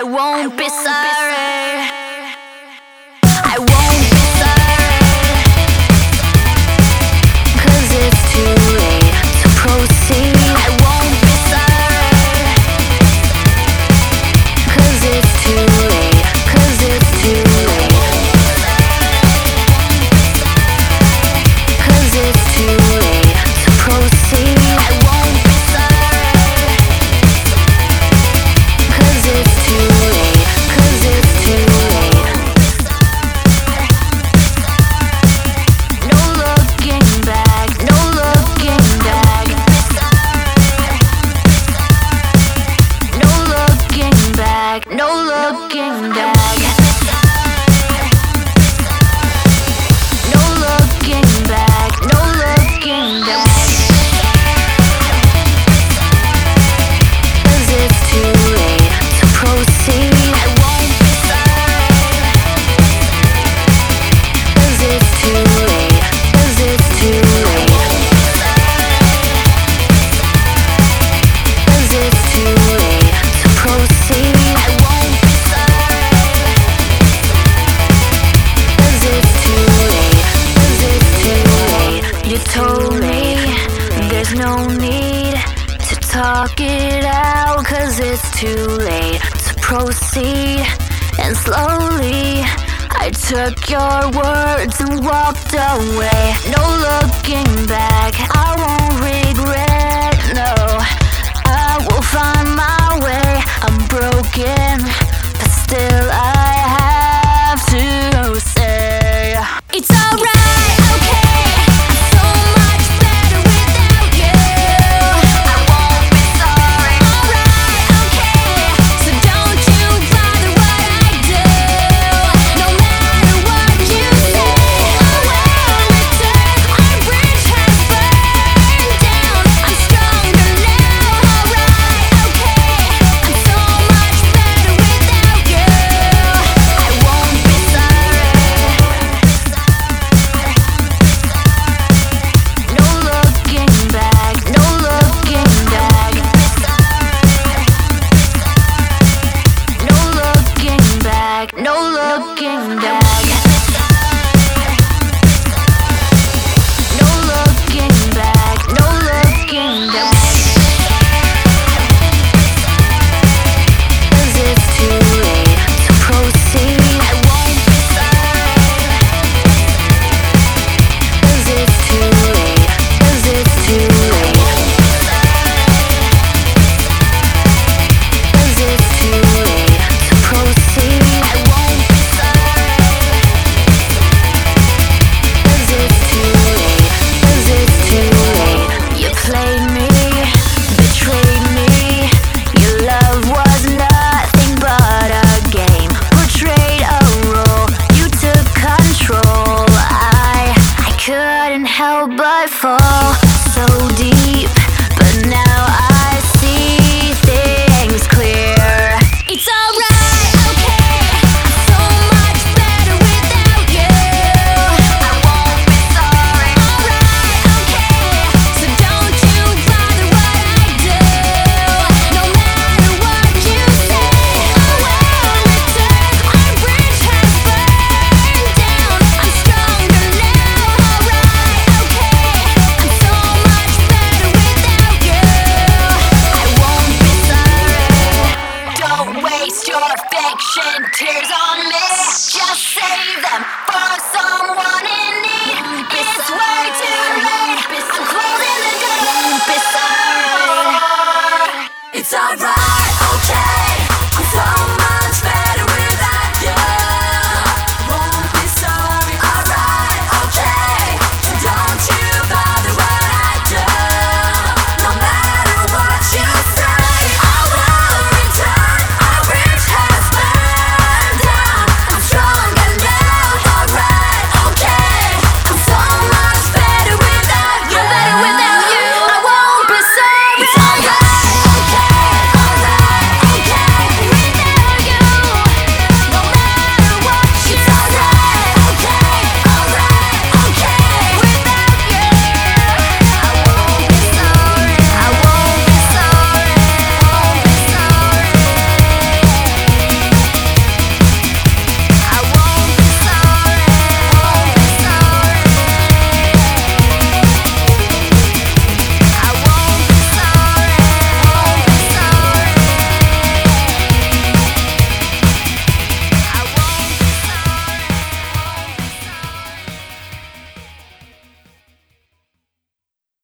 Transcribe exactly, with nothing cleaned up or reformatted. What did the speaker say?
I won't be sorry. I won't be sorry. 'Cause it's too late to proceed. I won't be sorry. 'Cause it's too late. 'Cause it's too late. 'Cause it's too late to proceed. I won't be sorry. 'Cause it's too late. 'Cause it's too late. No looking back. No looking back. No looking back. No looking back. No looking back. No looking back. 'Cause it's too late to proceed. I won't be sorry. 'Cause it's too late. 'Cause it's too late. 'Cause it's too late to proceed. I won't be sorry. 'Cause it's too late. 'Cause it's too late. You told me there's no need to talk it out. 'Cause it's too late to proceed. And slowly I took your words and walked away. No looking back. I won't regret. No, I will find my way. I'm broken, but still I have to say it's alright, okay. I'm so much better without you. I won't be sorry. Alright, okay. So don't you bother what I do. No matter what you say, I will return. Our bridge has burned down. I'm stronger now. Alright, okay. I'm so much better without you. I won't be sorry. No looking back. No looking back. No looking back. No looking back. No looking back. No looking back. 'Cause it's too late to proceed. I won't be sorry. 'Cause it's too late. 'Cause it's too late. 'Cause it's too late to proceed. I won't be sorry. 'Cause it's too late. 'Cause it's too late. You played me, betrayed me. Your love was nothing but a game. Portrayed a role. You took control. I I couldn't help but fall so deep. But now I see things clear. It's alright, okay. I'm so much better without you. I won't be sorry. Alright, okay. So don't you bother what I do. No matter what you say, I will return. Our bridge has burned down. I'm stronger now. Alright, okay. I'm so much better without you. I won't be sorry. Don't waste your affection, tears on me. Just save them for someone